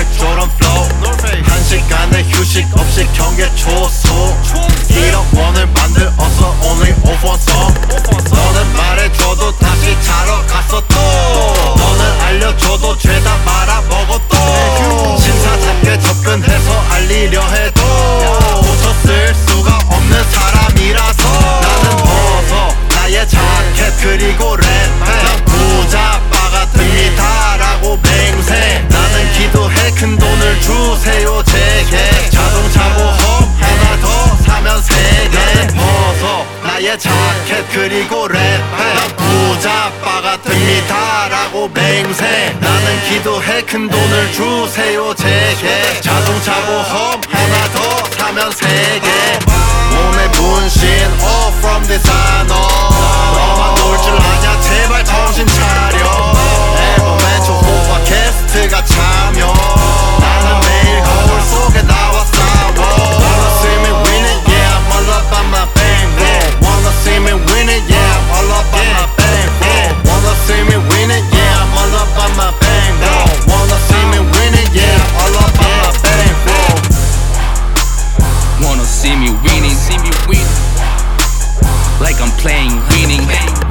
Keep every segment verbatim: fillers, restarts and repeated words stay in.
조던 flow 한 시간의 휴식 없이 경계 초소 일억 원을 만들어서 only off one song 너는 말해줘도 다시 자러 갔어 또 너는 알려줘도 죄다 말아먹어 또 신사답게 접근해서 알리려 해도 고쳐 쓸 수가 없는 사람이라서 나는 벗어 나의 자켓 그리고 랩해 난 부자빠 같습니다 라고 맹세 나는 기도해 큰 돈을 주세요 제게 자동차 보험 하나 더 사면 세개 나는 벗어 나의 자켓 그리고 랩해 난 부자빠 같습니다 라고 맹세 나는 기도해 큰 돈을 주세요 제게 자동차 보험 하나 더 사면 세개 몸에 분신 all from designer 너만 놀 줄 아냐 제발 정신 차려 앨범에 초호화 게스트가 참여 나는 매일 거울 속에 나와 싸워 Wanna see me win it yeah I'm all up on my bankroll Wanna see me win it yeah I'm all up on my bankroll Wanna see me win it yeah I'm all up on my bankroll Wanna see me win it yeah I'm all up on my bankroll Wanna see me winning, see me win like I'm playing winning.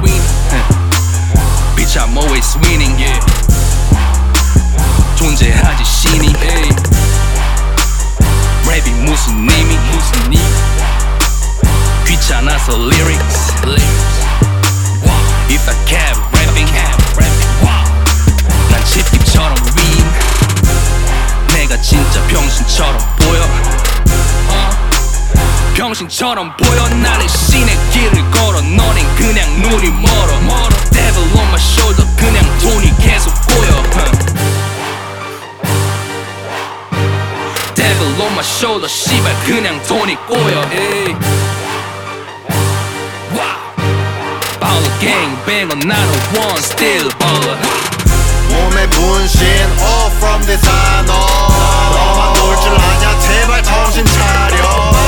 Bitch, I'm always winning. Yeah. 존재하지 신이. Hey. 랩이 무슨 의미? 무슨 의미? 귀찮아서 lyrics. lyrics. If I kept rapping, 난 집기처럼 win. 내가 진짜 병신처럼 보여. 병신처럼 보여 나는 신의 길을 걸어 너넨 그냥 눈이 멀어 Devil on my shoulder 그냥 돈이 계속 꼬여 Devil on my shoulder 씨발 그냥 돈이 꼬여 에이. Baller gang banger 나는 one still baller 몸에 분신 all from designer 너만 놀 줄 아냐 제발 정신 차려